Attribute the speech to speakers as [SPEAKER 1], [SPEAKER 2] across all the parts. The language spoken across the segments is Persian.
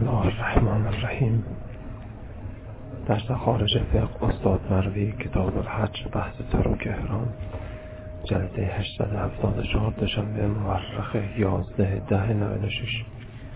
[SPEAKER 1] الله الرحمن الرحیم. درس خارج فقه استاد مروی، کتاب الحج، بحث ترک احرام، جلسه 874، دوشنبه مورخ 11/10/96.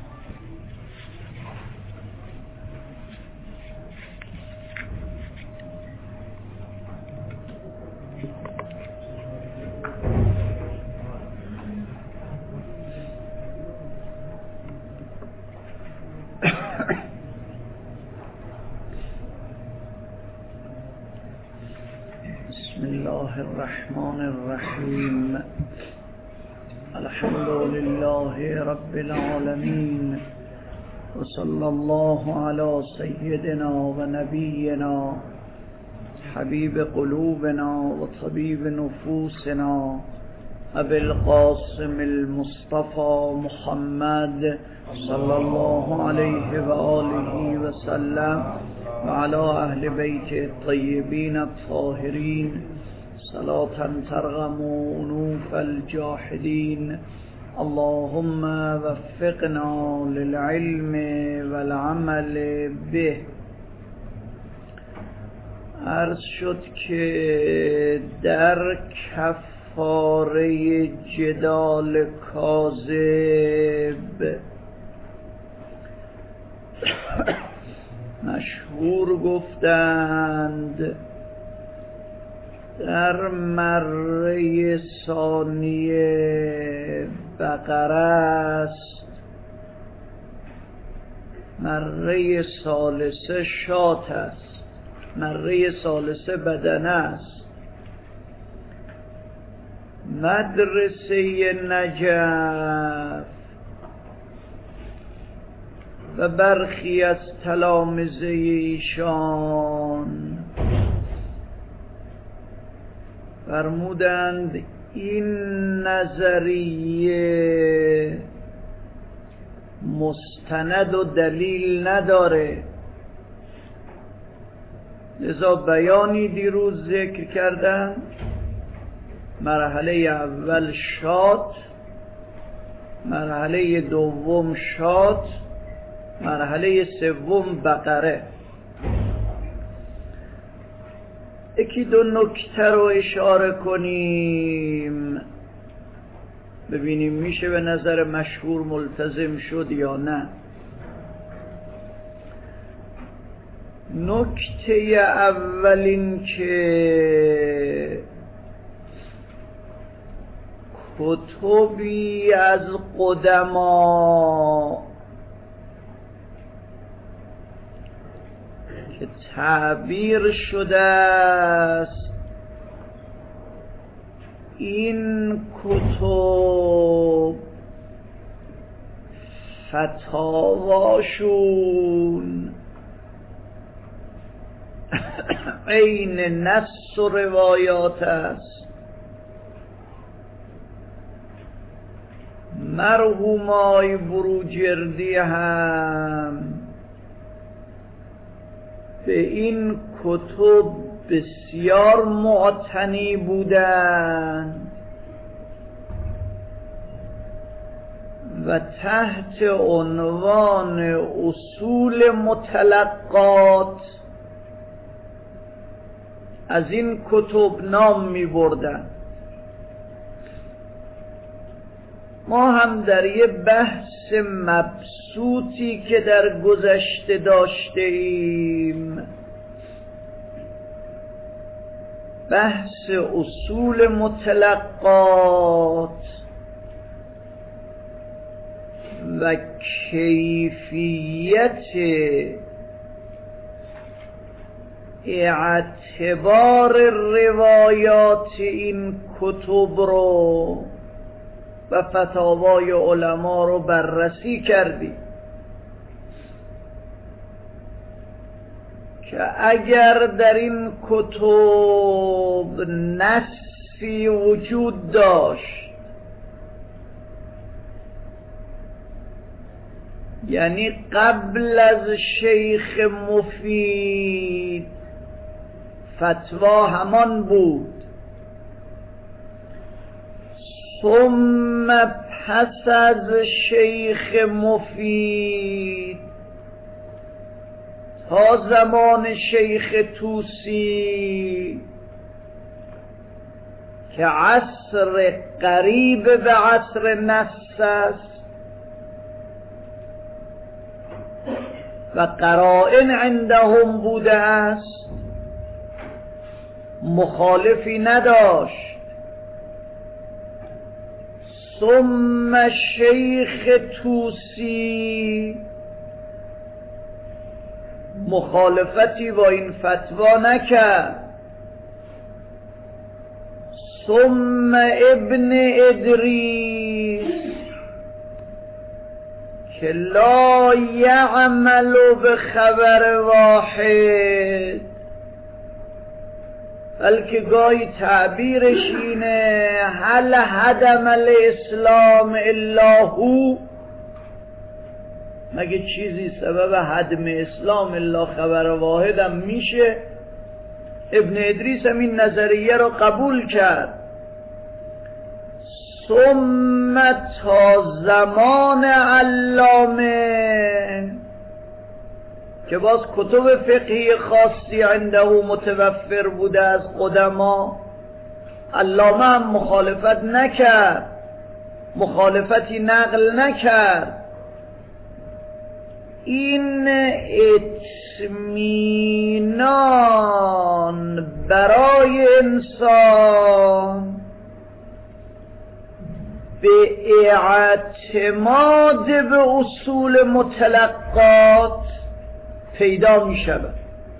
[SPEAKER 2] بسم الله الرحمن الرحیم. الحمد لله رب العالمین و صلی الله علی سیدنا و نبینا حبیب قلوبنا و طبیب نفوسنا ابی القاسم المصطفى محمد صلی الله علیه و آله و سلم و علی اهل بیت الطیبین الطاهرین صلاة ترغم انوف الجاحدین. اللهم وفقنا للعلم والعمل به. عرض شد که در کفاره جدال کاذب مشهور گفتند در مره ثانیه بقره است، مره ثالثه شات است، مره ثالثه بدنه است. مدرسه نجف و برخی از تلامذه ایشان فرمودند این نظریه مستند و دلیل نداره، لذا بیانی دیروز ذکر کردن. مرحله اول شات، مرحله دوم شات، مرحله سوم بقره. یکی دو نکته رو اشاره کنیم ببینیم میشه به نظر مشهور ملتزم شد یا نه. نکته اول این که کتبی از قدما که تعبیر شده است، این کتب فتاواشون عین نص و روایات است. مرحومای بروجردی هم به این کتب بسیار معتنی بودند و تحت عنوان اصول متلقات از این کتب نام می بردن. ما هم در یه بحث مبسوطی که در گذشته داشته ایم، بحث اصول متلقات و کیفیت اعتبار روایات این کتب رو و فتاوای علما رو بررسی کردیم که اگر در این کتب نصی وجود داشت، یعنی قبل از شیخ مفید فتوا همان بود، ثم پس از شیخ مفید تا زمان شیخ طوسی که عصر قریب به عصر نص است و قرائن عندهم بوده است، مخالفی نداشت. ثم شیخ طوسی مخالفتی با این فتوا نکرد. ثم ابن ادریس که لا یعمل به خبر واحد، بلکه گاهی تعبیرش اینه هل هدم الاسلام الا هو، مگه چیزی سبب هدم اسلام الا خبر واحدم میشه؟ ابن ادریس هم این نظریه رو قبول کرد. ثم تا زمان علامه که باز کتب فقهی خاصی عنده متوفر بوده از قدما، علامه هم مخالفت نکرد، مخالفتی نقل نکرد. این اطمینان برای انسان به اعتماد به اصول متلقات پیدا می شود.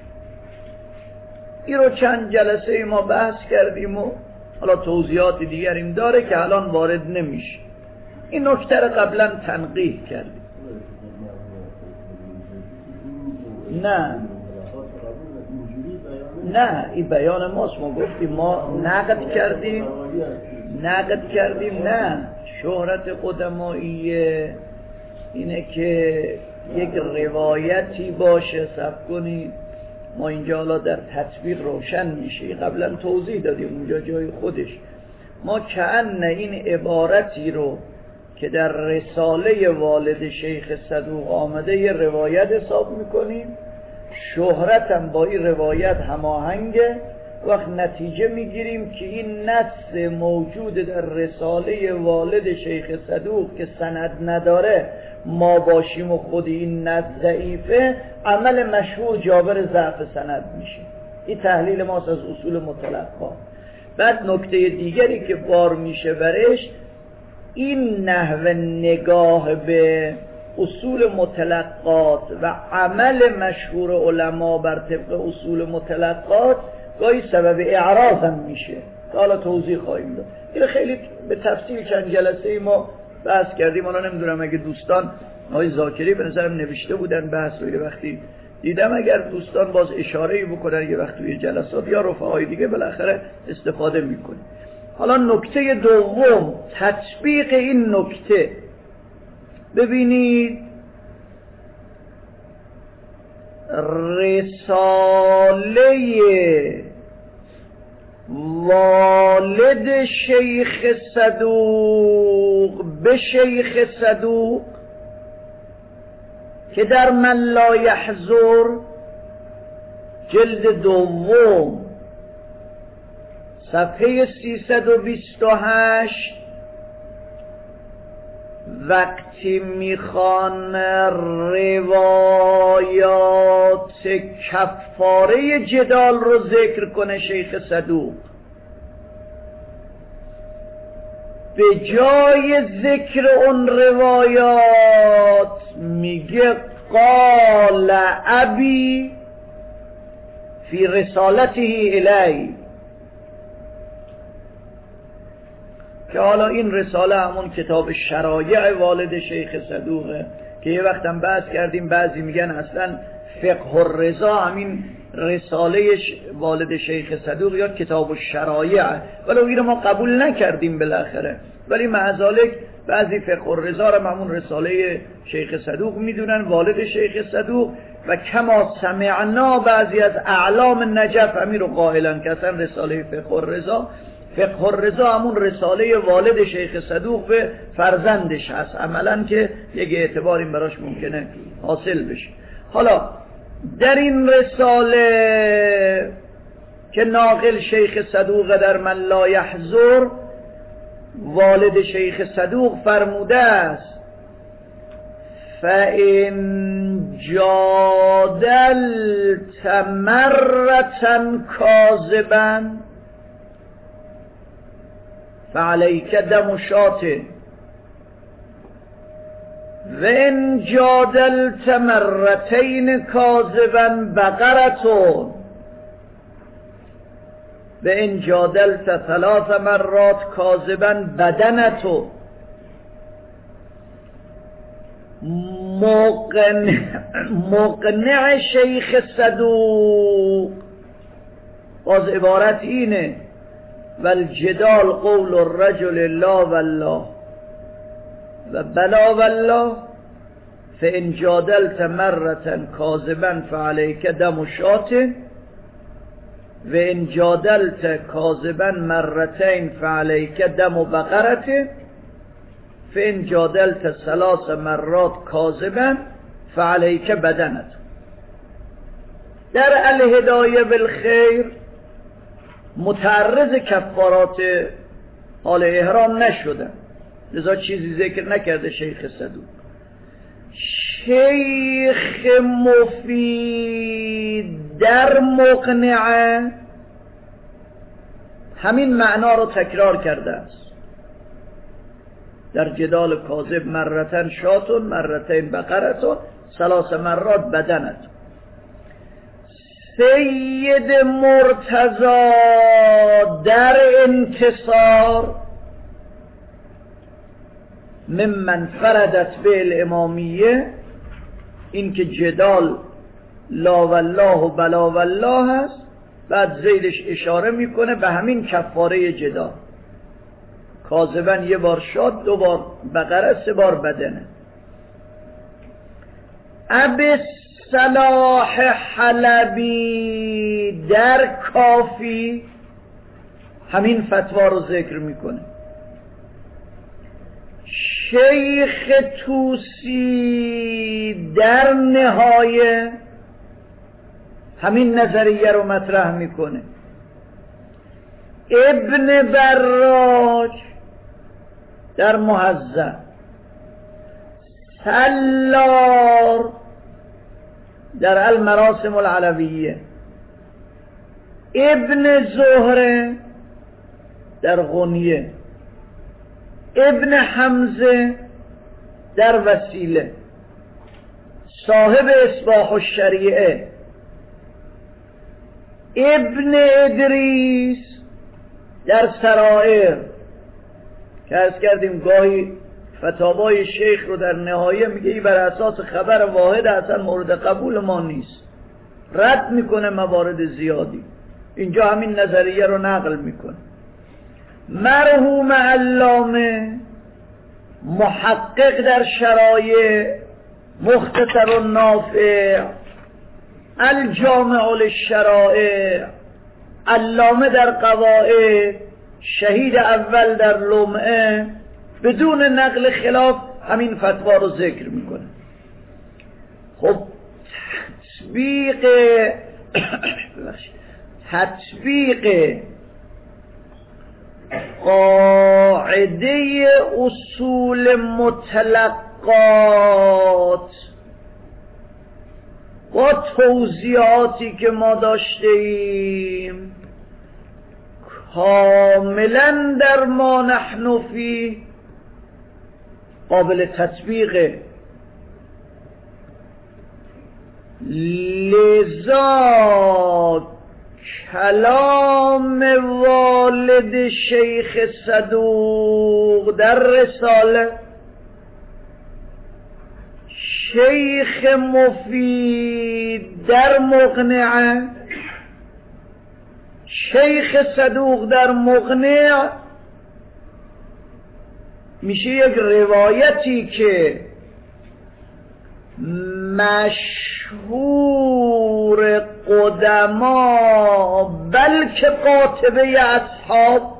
[SPEAKER 2] این رو چند جلسه ما بحث کردیم و حالا توضیحات دیگریم داره که الان وارد نمیشه. این نکته رو قبلا تنقیح کردیم. نه این بیان ماست، ما گفتیم، ما نقد کردیم. نه شهرت قدماییه اینه که یک روایتی باشه، صبر کنید ما اینجا حالا در تطبیق روشن میشه، قبلا توضیح دادیم اونجا جای خودش. ما کأن این عبارتی رو که در رساله والد شیخ صدوق آمده یه روایت حساب میکنیم، شهرتم با این روایت هماهنگه، وقت نتیجه میگیریم که این نص موجود در رساله والد شیخ صدوق که سند نداره ما باشیم و خود این نص ضعیفه، عمل مشهور جابر ضعف سند میشه. این تحلیل ماست از اصول مطلقات. بعد نکته دیگری که بار میشه برش، این نحو نگاه به اصول مطلقات و عمل مشهور علما بر طبق اصول مطلقات گاهی سبب اعراض هم میشه، حالا توضیح خواهیم داد. این خیلی به تفصیل چند جلسه ما بحث کردیم. حالا نمیدونم اگه دوستان آقای ذاکری به نظرم نوشته بودن بحث رو، وقتی دیدم اگر دوستان باز اشاره‌ای بکنن یه وقت توی جلسات یا رفقای دیگه بالاخره استفاده میکنیم. حالا نکته دوم، تطبیق این نکته. ببینید رساله والد شیخ صدوق به شیخ صدوق که در من لا یحضر جلد دوم صفحه 328 وقتی میخوان روایات کفاره جدال رو ذکر کنه شیخ صدوق، به جای ذکر اون روایات میگه قال ابی فی رسالته الی، که حالا این رساله همون کتاب شرایع والد شیخ صدوقه که یه وقت هم بحث کردیم. بعضی میگن اصلا فقه الرضا همین رساله والد شیخ صدوق یا کتاب الشرایع، ولی این رو ما قبول نکردیم بالاخره، ولی معذالک بعضی فقه الرضا رو همون رساله شیخ صدوق میدونن، والد شیخ صدوق. و کما سمعنا بعضی از اعلام نجف همین رو قائلن که اصلا رساله فقه الرضا همون رساله والد شیخ صدوق به فرزندش هست عملا، که یک اعتباری براش ممکنه حاصل بشه. حالا در این رساله که ناقل شیخ صدوق در من لا یحضر، والد شیخ صدوق فرموده است فَإِنْ جَادَلْتَ مَرَّةً كَاذِبًا فَعَلَيْكَ دَمُ شَاةٍ وَإِنْ جَادَلْتَ مَرَّتَيْنِ كَاذِبًا بَقَرَةٌ وَإِنْ جَادَلْتَ 3 مرات كَاذِبًا بدنة. مقنع شیخ صدوق باز عبارت اینه والجدال قول الرجل لا والله و بلا والله فإن جادلت مرة كاذبا فعليك دم شاة وإن جادلت كاذبا مرتين فعليك دم بقرة فإن جادلت 3 مرات كاذبا فعليك بدنة. در الهدایه بالخیر متعرض کفارات حال احرام نشدن، لذا چیزی ذکر نکرده شیخ صدوق. شیخ مفید در مقنعه همین معنا رو تکرار کرده است. در جدال کاذب مرتن شاتون مرتین بقرتون 3 مرات بدنت. سید مرتضی در انتصار ممن فردت به الامامیه، این که جدال لا والله و بلا والله هست، بعد زیدش اشاره میکنه به همین کفاره جدال. کاذبا 1 بار شاد، 2 بار بقره، 3 بار بدنه. ابی صلاح حلبی در کافی همین فتوا رو ذکر میکنه. شیخ توسی در نهایه همین نظریه رو مطرح میکنه. ابن براج در مهذب، سلار در المراسم العلویه، ابن زهره در غنیه، ابن حمزه در وسیله، صاحب اصباح الشریعه، ابن ادریس در سرائر که عرض کردیم گاهی فتاوای شیخ رو در نهایه میگه این بر اساس خبر واحد اصلا مورد قبول ما نیست، رد میکنه موارد زیادی. اینجا همین نظریه رو نقل میکنه. مرحوم علامه محقق در شرایع، مختصر النافع، الجامع للشرائع، علامه در قواعد، شهید اول در لمعه، بدون نقل خلاف همین فتوا رو ذکر میکنه. خب تطبیق قاعده اصول مطلقات با توضیحاتی که ما داشته ایم کاملا در ما نحن فی قابل تطبیق. لذا کلام والد شیخ صدوق در رساله، شیخ مفید در مقنعه، شیخ صدوق در مقنع، میشه یک روایتی که مشهور قدما بلکه قاطبه اصحاب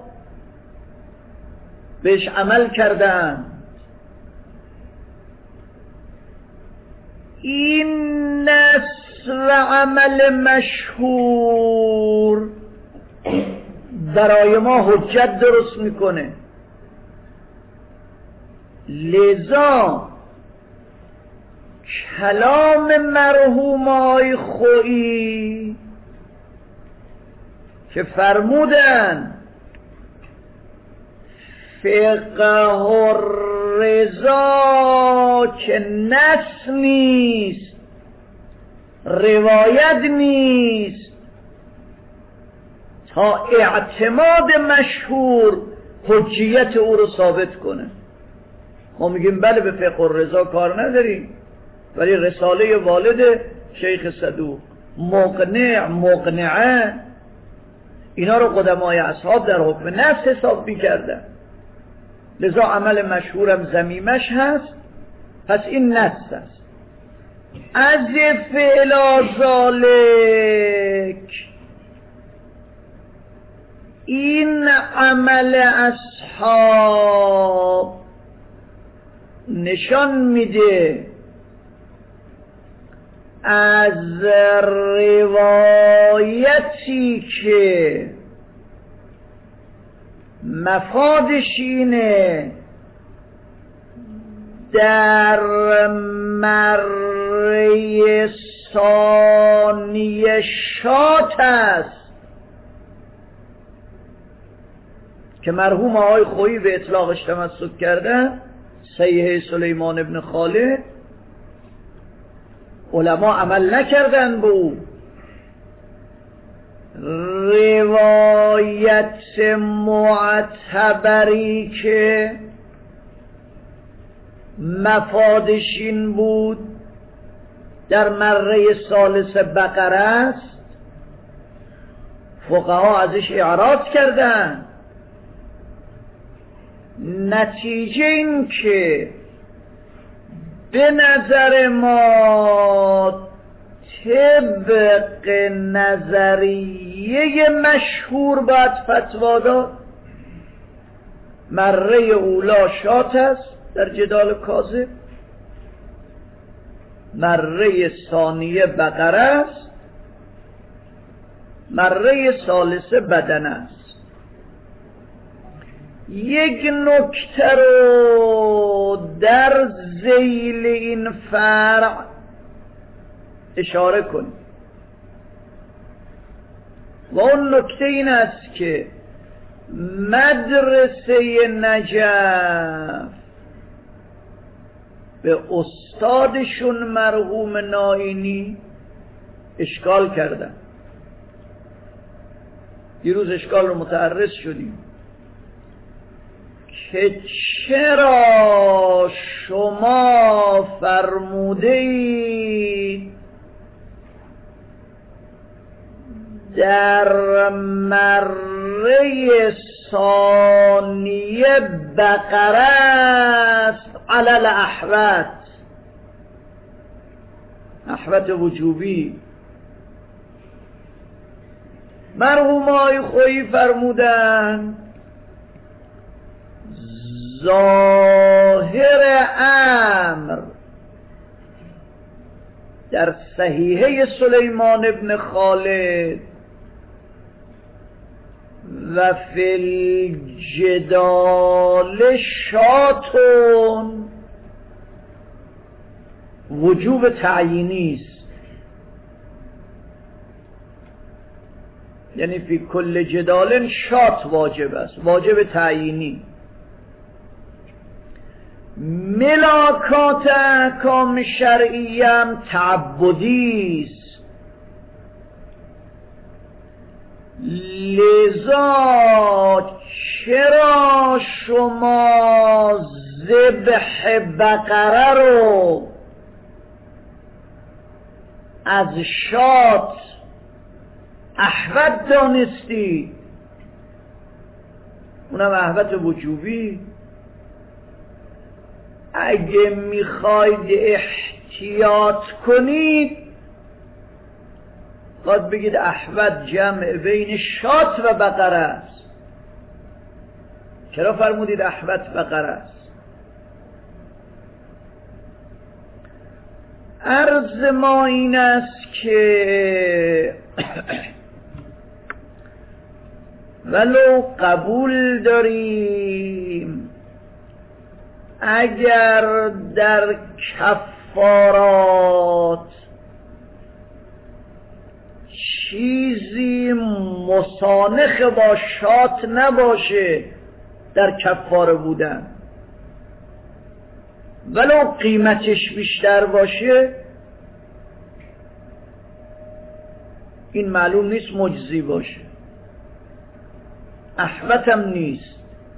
[SPEAKER 2] بهش عمل کردن. این نص و عمل مشهور برای ما حجت درست میکنه. لذا کلام مرحوم آقای خویی که فرمودن فقه الرضا که نص نیست، روایت نیست، تا اعتماد مشهور حجیت او رو ثابت کنه. ما میگیم بله به فقه الرضا کار نداریم، ولی رساله والد شیخ صدوق، مقنعه، اینا رو قدمای اصحاب در حکم نفس حساب میکردن. لذا عمل مشهورم ضمیمش هست، پس این نص است. از فعل ذالک، این عمل اصحاب نشان میده از روایتی که مفادش اینه در مره ثانی شات است که مرحوم آقای خویی به اطلاقش تمسک کردن، صحیح سلیمان ابن خالد، علما عمل نکردن به او. روایت معتبری که مفادش این بود در مره ثالث بقره است، فقها ازش اعراض کردن. نتیجه این که به نظر ما طبق نظریه مشهور باید فتوا داد. مره اولا شات است در جدال کاذب، مره ثانیه بقره است، مره ثالثه بدنه است. یک نکته رو در ذیل این فرع اشاره کنیم و اون نکته این است که مدرسه نجف به استادشون مرحوم نائینی اشکال کردن. دیروز اشکال رو متعرض شدیم که چرا شما فرموده اید در مره ثانیه بقره است علی الاحوط، احوط وجوبی. مرحوم آقای خویی فرمودن ظاهر امر در صحیحه سلیمان ابن خالد و فی الجدال شاتون وجوب تعیینی است، یعنی فی کل جدال شات واجب است، واجب تعیینی. ملاکات احکام شرعی هم تعبدی است. لذا چرا شما ذبح بقره رو از شات احوط دانستی، اونم احوط وجوبی؟ اگه میخواید احتیاط کنید باید بگید احوط جمع بین شات و بقره است. چرا فرمودید احوط بقره است؟ عرض ما این است که ولو قبول داریم اگر در کفارات چیزی مسانخ با شات نباشه در کفاره بودن، ولو قیمتش بیشتر باشه، این معلوم نیست مجزی باشه، احوتم نیست.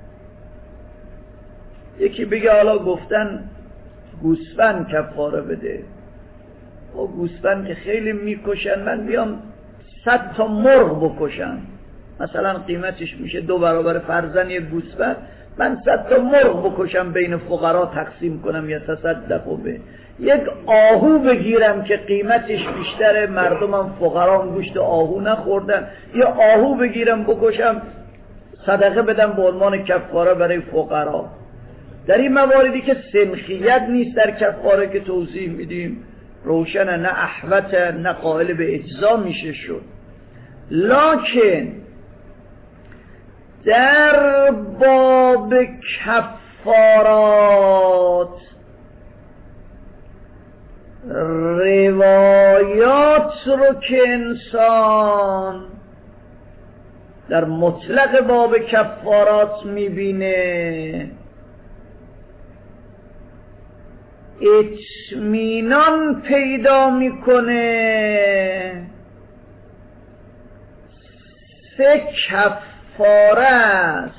[SPEAKER 2] یکی بگه حالا گفتن گوسفند کفاره بده، او گوسفند که خیلی میکشن، من بیام 100 تا مرغ بکشم، مثلا قیمتش میشه 2 برابر فرزن یک گوسفند، من 100 تا مرغ بکشم بین فقرا تقسیم کنم یا تصدق به، یک آهو بگیرم که قیمتش بیشتره، مردمم فقرا گوشت آهو نخوردن، یا آهو بگیرم بکشم صدقه بدم به عنوان کفاره برای فقرا. در این مواردی که سنخیت نیست در کفاره که توضیح میدیم، روشن نه احوت نه قائل به اجزا میشه شد. لکن در باب کفارات روایات رو که انسان در مطلق باب کفارات میبینه، اطمینان پیدا میکنه 3 کفاره است،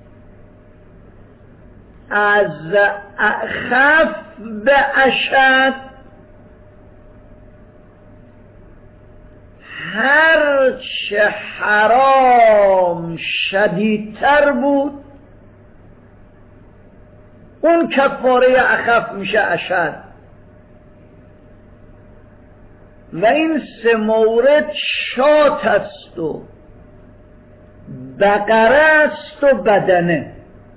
[SPEAKER 2] از اخف به اشد، هر چه حرام شدیدتر بود اون کفاره اخف میشه اشد. و این 3 مورد شات است و بقره است و بدنه.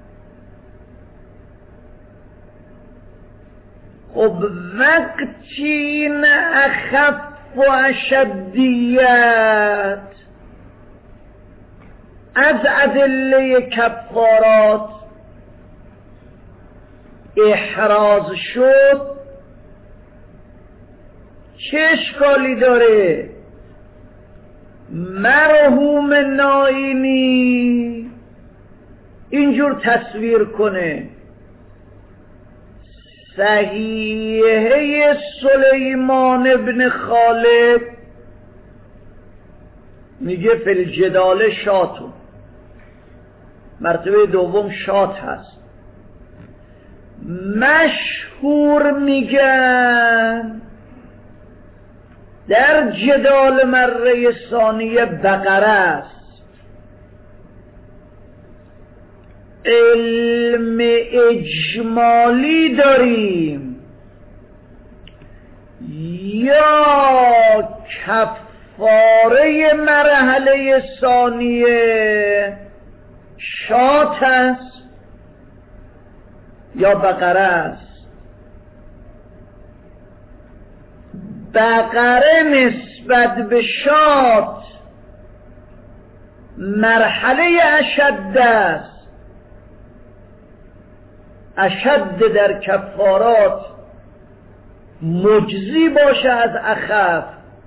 [SPEAKER 2] خب وقتی این اخف و اشدیت از ادله کفارات احراز شد، چه اشکالی داره مرحوم نائینی اینجور تصویر کنه؟ صحیحه سلیمان ابن خالد میگه فی الجدال شاتو، مرتبه دوم شات هست. مشهور میگن در جدال مره ثانیه بقره است. علم اجمالی داریم یا کفاره مرحله ثانیه شات است یا بقره است. بقره نسبت به شات مرحله اشد است. اشد در کفارات مجزی باشه از اخف،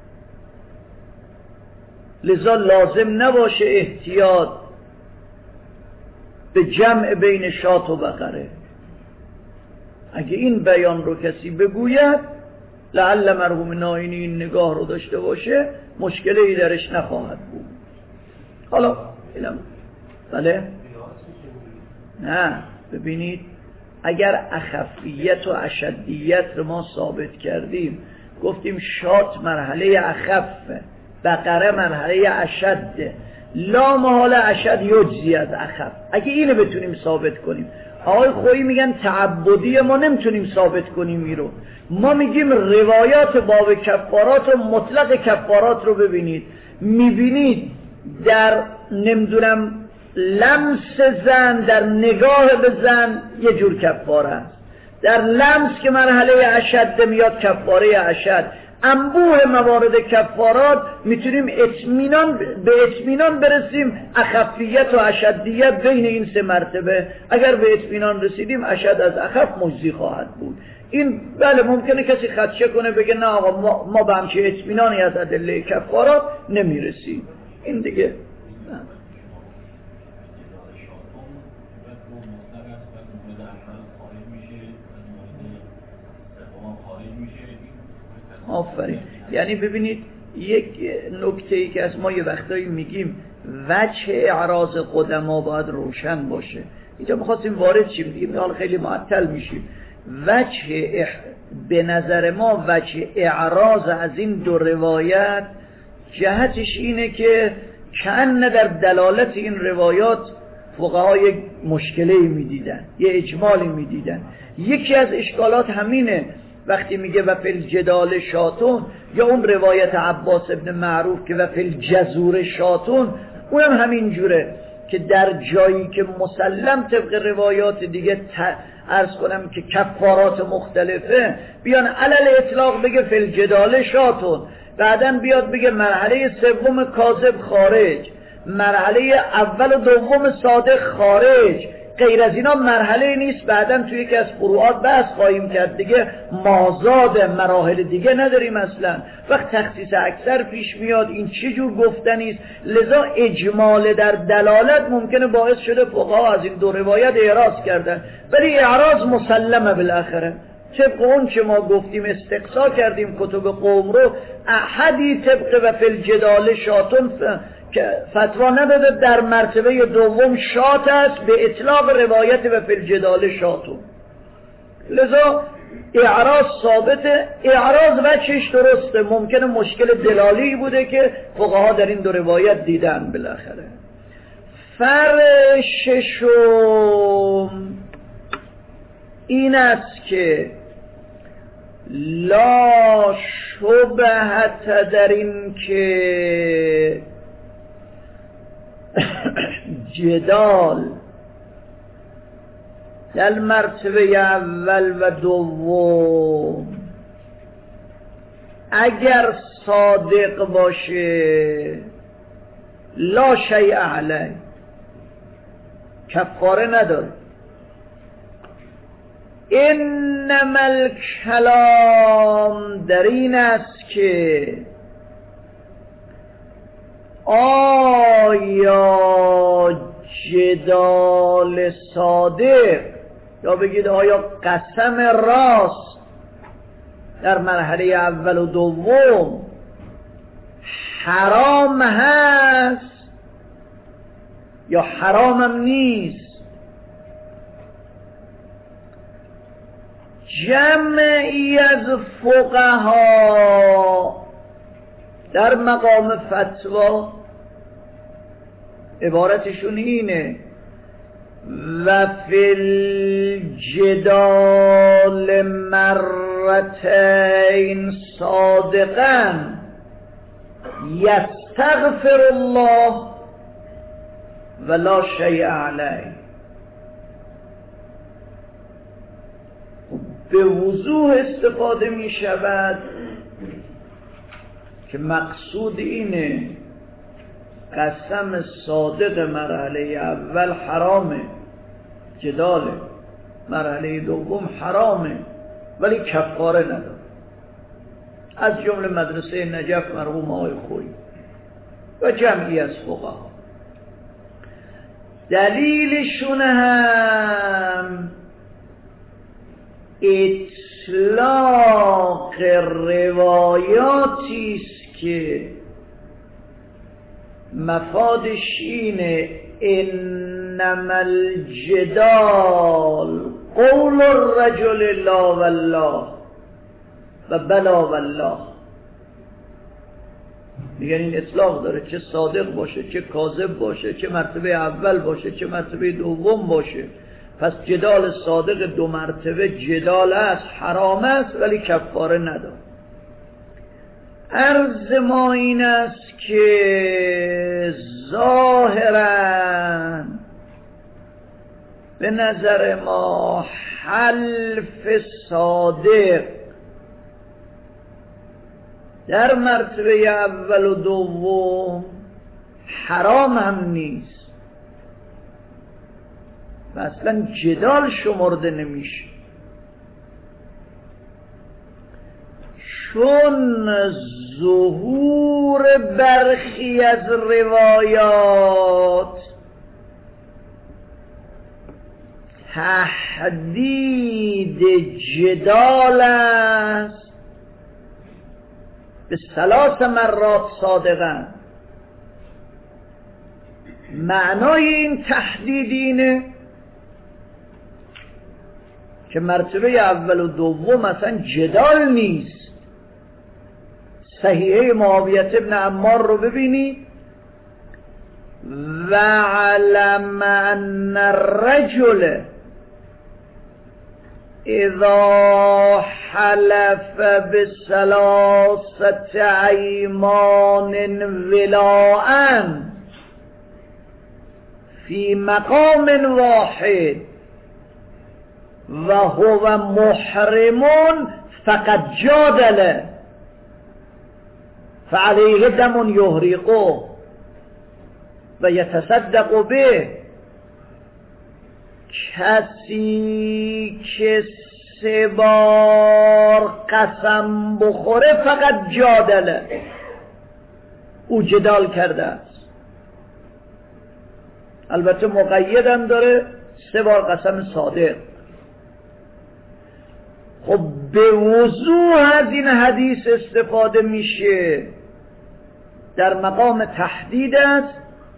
[SPEAKER 2] لذا لازم نباشه احتیاط به جمع بین شات و بقره. اگه این بیان رو کسی بگوید لعل مرحوم نائینی این نگاه رو داشته باشه مشکلی درش نخواهد بود. حالا اینم بله نه ببینید، اگر اخفیت و اشدیت رو ما ثابت کردیم، گفتیم شات مرحله اخفه، بقره مرحله اشده، لا محال اشد یجزی از اخف. اگه اینو بتونیم ثابت کنیم، آقای خویی میگن تعبدی ما نمیتونیم ثابت کنیم اینو، ما میگیم روایات باب کفارات و مطلق کفارات رو ببینید، میبینید در نمیدونم لمس زن، در نگاه به زن یه جور کفاره است، در لمس که مرحله اشد میاد کفاره اشد، انبوه موارد کفارات میتونیم به اطمینان برسیم اخفیت و اشدیت بین این سه مرتبه. اگر به اطمینان رسیدیم اشد از اخف مجزی خواهد بود. این بله ممکنه کسی خدشه کنه بگه نه آقا ما به همچه اطمینانی از ادله کفارات نمیرسیم. این دیگه آفرین. یعنی ببینید یک نکته ای که از ما یه وقتایی میگیم وجه اعراض قدما باید روشن باشه. اینجا میخواستیم وارد شیم دیگه، حالا خیلی معطل میشیم. به نظر ما وجه اعراض از این دو روایت جهتش اینه که کأن در دلالت این روایات فقهای مشکلی میدیدن، یه اجمالی میدیدن. یکی از اشکالات همینه وقتی میگه و فی الجدال شاتون، یا اون روایت عباس ابن معروف که و فی الجزور شاتون، اونم همین جوره که در جایی که مسلم طبق روایات دیگه عرض کنم که کفارات مختلفه، بیان علل اطلاق بگه فی الجدال شاتون، بعدن بیاد بگه مرحله سوم کاذب خارج، مرحله اول و دوم صادق خارج. غیر از اینا مرحله نیست. بعداً توی یکی از فروعات بحث خواهیم کرد دیگه، مازاد مراحل دیگه نداریم اصلا. وقت تخصیص اکثر پیش میاد این چه جور گفتنیست؟ لذا اجمال در دلالت ممکنه باعث شده فقها از این دو روایت اعراض کردن، ولی اعراض مسلمه بالاخره. طبق اون که ما گفتیم استقصا کردیم کتب قوم رو، احدی طبق و فی الجدال شاتون که فتوا نداده در مرتبه دوم شات است به اطلاق روایت و فی الجدال شاتون. لذا اعراض ثابته. اعراض وجهش درسته، ممکنه مشکل دلالی بوده که فقها در این دو روایت دیدن بالاخره. فرق ششم این است که لا شبهت در این که جدال در مرتبه اول و دوم اگر صادق باشه لا شیء علیه، کفاره نداره. انما الکلام در این است که آیا جدال صادق یا بگید آیا قسم راست در مرحله اول و دوم حرام هست یا حرامم نیست. جمعی از فقها در مقام فتوا عبارتشون اینه و فی الجدال مرتين صادقا یستغفر الله ولا شیء علیه. به وضوح استفاده می شود که مقصود اینه قسم صادق مرحله اول حرامه، جدال مرحله دوم حرامه، ولی کفاره نداره. از جمله مدرسه نجف مرحوم آقای خویی و جمعی از فقها. دلیلشون هم اطلاق روایاتی است که مفادش اینه انما الجدال قول الرجل لا والله و بلا والله. میگن این اطلاق داره، چه صادق باشه چه کاذب باشه، چه مرتبه اول باشه چه مرتبه دوم باشه. پس جدال صادق دو مرتبه جدال است، حرام است، ولی کفاره نداره. عرض ما این است که ظاهراً به نظر ما حلف صادق در مرتبه اول و دوم حرام هم نیست و اصلا جدال شمرده نمیشه، چون ظهور برخی از روایات تحدید جدال است به 3 مرات صادقا. معنای این تحدید اینه که مرتبه اول و دوم اصلا جدال نیست. صحیحه معاویه ابن عمار رو ببینید، وَعَلَمَ أَنَّ الرَّجُلَ اذا حلف ب3 أيمان ولاءً في مقام واحد وهو محرم فقد جادل فعليه دم يهرقه و یتصدق به. کسی که 3 بار قسم بخوره فقط جادله، او جدال کرده است. البته مقید هم داره 3 بار قسم صادق. خب به وضوح از این حدیث استفاده میشه در مقام تحدید است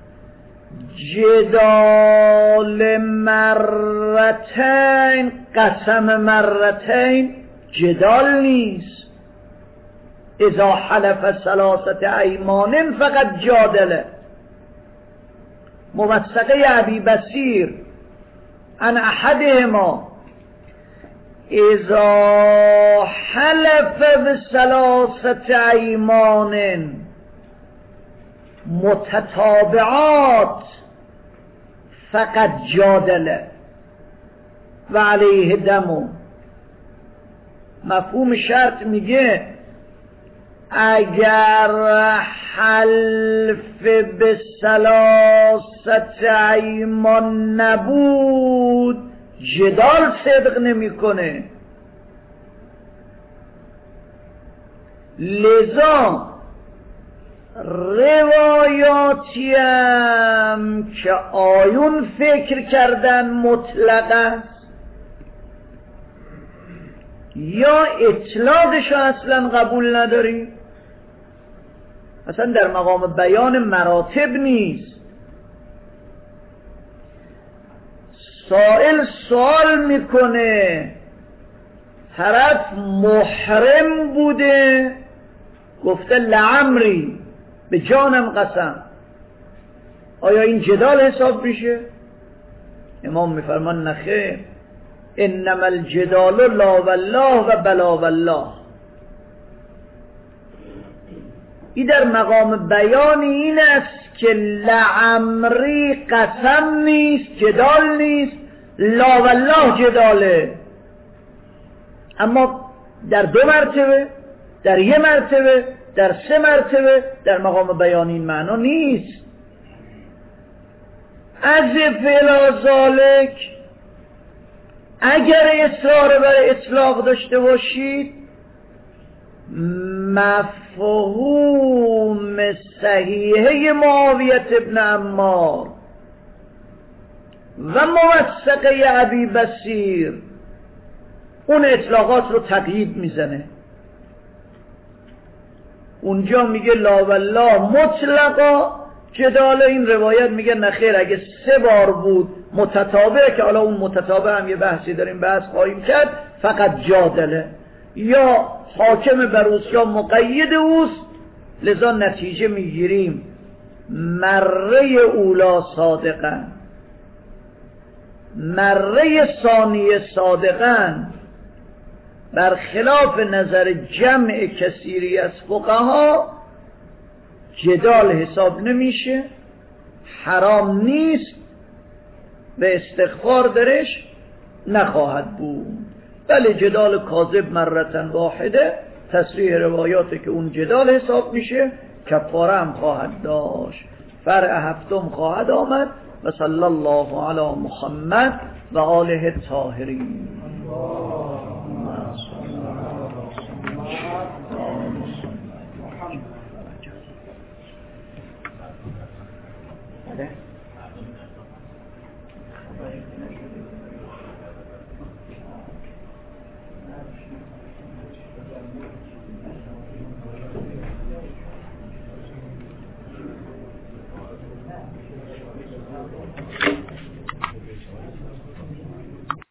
[SPEAKER 2] جدال مرتين، قسم مرتين جدال نیست. اذا حلف 3 أيمان فقط جادله. موثقه ابی بصیر عن احدهما اذا حلف ب3 أيمان متتابعات فقط جادله و علیه دم. مفهوم شرط میگه اگر حلف ب3 أيمان نبود جدال صدق نمیکنه. لذا روایاتی هم که آیون فکر کردن مطلق است یا اطلاقش اصلا قبول نداریم، اصلا در مقام بیان مراتب نیست. سائل سوال میکنه، طرف محرم بوده گفته لعمری به جانم قسم، آیا این جدال حساب میشه؟ امام میفرمان نخیر، انما الجدال لا والله و بلا والله. این در مقام بیان این است که لعمری قسم نیست، جدال نیست، لا والله جداله. اما در 2 مرتبه، در 1 مرتبه، در 3 مرتبه در مقام بیان این معنا نیست. از فعل ذالک اگر اصرار بر اطلاق داشته باشید، مفهوم صحیحه معاویه ابن عمار و موثقه ابی بصیر اون اطلاقات رو تقیید میزنه. اونجا میگه لا والله مطلقا جدال، این روایت میگه نخیر اگه 3 بار بود متتابع، که حالا اون متتابع هم یه بحثی داریم بحث خواهیم کرد، فقط جادله یا حاکم بر اوست یا مقید اوست. لذا نتیجه میگیریم مره اولا صادقا، مره ثانیه صادقا، برخلاف نظر جمع کثیری از فقها جدال حساب نمیشه، حرام نیست و استغفار درش نخواهد بود. بله جدال کاذب مرتن واحده تصریح روایاتی که اون جدال حساب میشه کفاره هم خواهد داشت. فرع هفتم خواهد آمد و صلی الله علی محمد و آله الطاهرین. Okay.